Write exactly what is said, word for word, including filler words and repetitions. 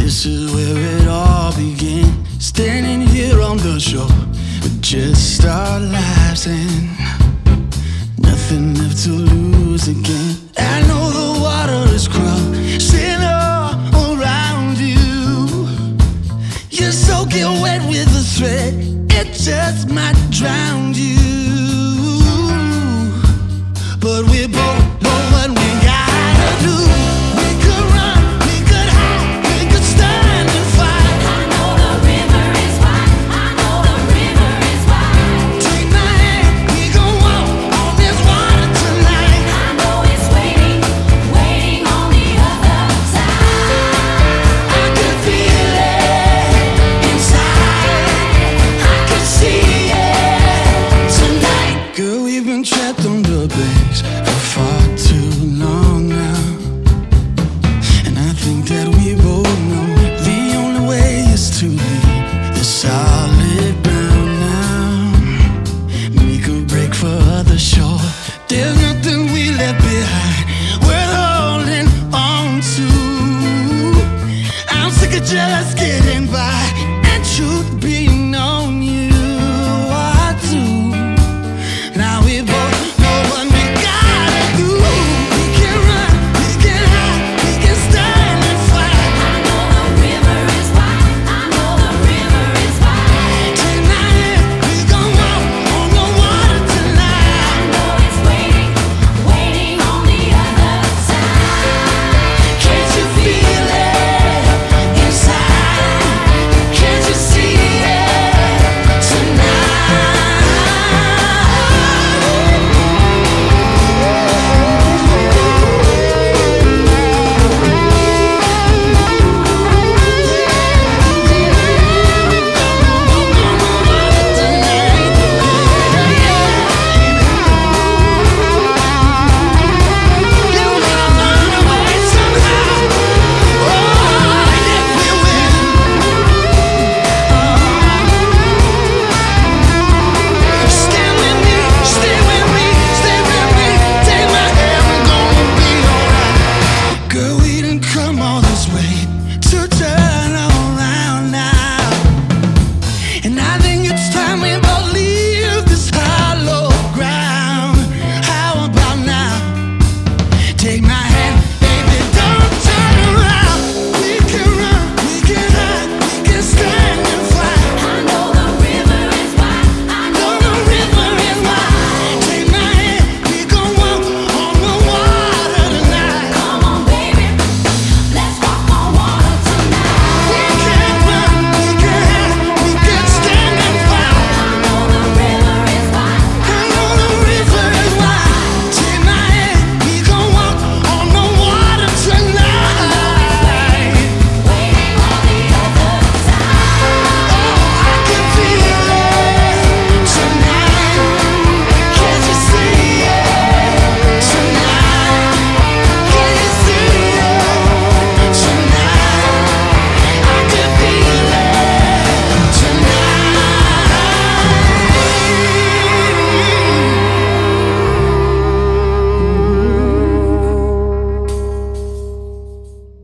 This is where it all began. Standing here on the shore with just our lives and nothing left to lose again. I know the water is crushing all around you. You're soaking wet with a thread, it just might drown you. But we both know what we gotta do. We could run, we could hide, we could stand and fight. I know the river is wide, I know the river is wide. Take my hand, we gon' walk on this water tonight. I know it's waiting, waiting on the other side. I can feel it inside, I can see it tonight. Girl, we've been trapped on the banks for far too long now, and I think that we both know the only way is to leave the solid ground now. Make a break for the shore. There's nothing we left behind worth holding on to. I'm sick of just getting by and truth be